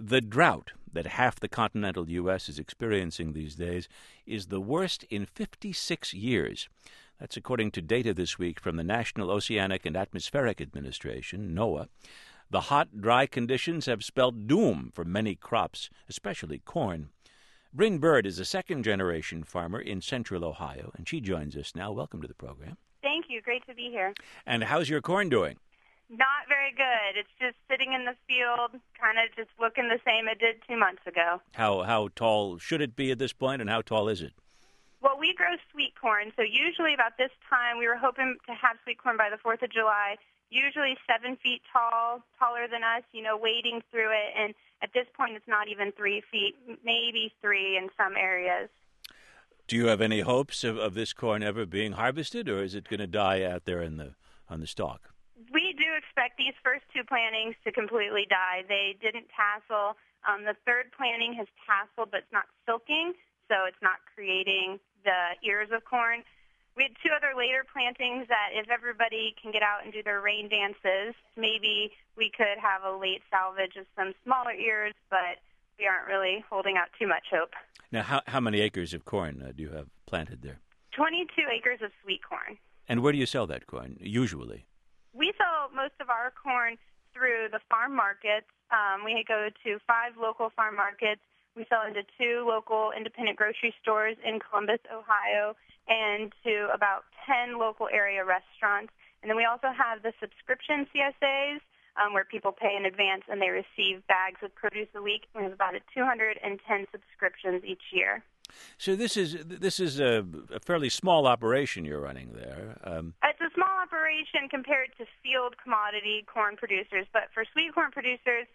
The drought that half the continental U.S. is experiencing these days is the worst in 56 years. That's according to data this week from the National Oceanic and Atmospheric Administration, NOAA. The hot, dry conditions have spelled doom for many crops, especially corn. Bryn Bird is a second-generation farmer in central Ohio, and she joins us now. Welcome to the program. Thank you. Great to be here. And how's your corn doing? Not very good. It's just sitting in the field, kind of just looking the same it did 2 months ago. How tall should it be at this point, and how tall is it? Well, we grow sweet corn, so usually about this time we were hoping to have sweet corn by the 4th of July, usually 7 feet tall, taller than us, wading through it, and at this point it's not even 3 feet, maybe 3 in some areas. Do you have any hopes of this corn ever being harvested, or is it going to die out there on the stalk? We do expect these first 2 plantings to completely die. They didn't tassel. The third planting has tasseled, but it's not silking, so it's not creating the ears of corn. We had 2 other later plantings that if everybody can get out and do their rain dances, maybe we could have a late salvage of some smaller ears, but we aren't really holding out too much hope. Now, how many acres of corn do you have planted there? 22 acres of sweet corn. And where do you sell that corn, usually? We sell most of our corn through the farm markets. We go to 5 local farm markets. We sell into 2 local independent grocery stores in Columbus, Ohio, and to about 10 local area restaurants. And then we also have the subscription CSAs where people pay in advance and they receive bags of produce a week. We have about 210 subscriptions each year. So this is a fairly small operation you're running there. It's a small operation compared to field commodity corn producers, but for sweet corn producers,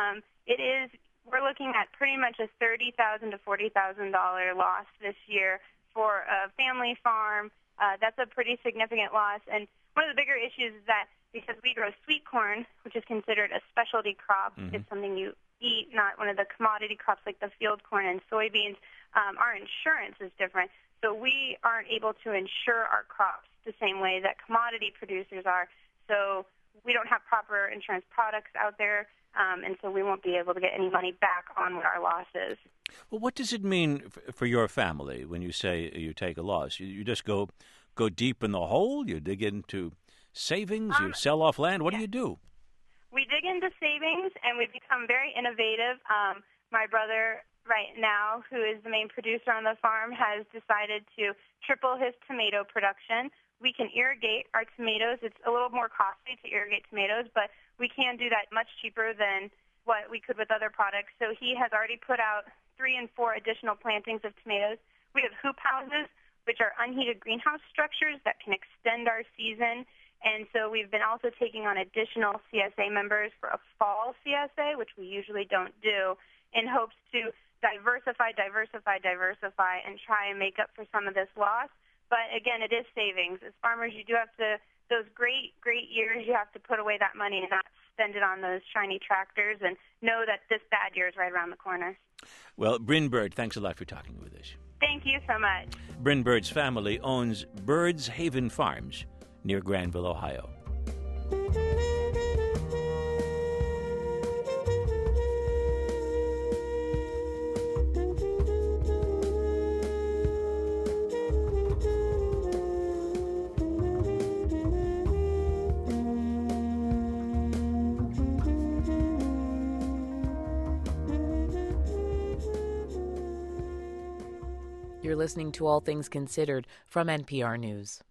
we're looking at pretty much a $30,000 to $40,000 loss this year for a family farm. That's a pretty significant loss, and one of the bigger issues is that because we grow sweet corn, which is considered a specialty crop, it's something you eat, not one of the commodity crops like the field corn and soybeans. Our insurance is different, so we aren't able to insure our crops the same way that commodity producers are. So we don't have proper insurance products out there, and so we won't be able to get any money back on what our loss is. Well, what does it mean for your family when you say you take a loss? You just go deep in the hole? You dig into savings? You sell off land? What do you do? We dig into savings, and we become very innovative. My brother right now, who is the main producer on the farm, has decided to triple his tomato production. We can irrigate our tomatoes. It's a little more costly to irrigate tomatoes, but we can do that much cheaper than what we could with other products. So he has already put out 3 and 4 additional plantings of tomatoes. We have hoop houses, which are unheated greenhouse structures that can extend our season. And so we've been also taking on additional CSA members for a fall CSA, which we usually don't do, in hopes to diversify, and try and make up for some of this loss. But again, it is savings. As farmers, you do have to, those great years, you have to put away that money and not spend it on those shiny tractors and know that this bad year is right around the corner. Well, Bryn Bird, thanks a lot for talking with us. Thank you so much. Bryn Bird's family owns Bird's Haven Farms near Granville, Ohio. You're listening to All Things Considered from NPR News.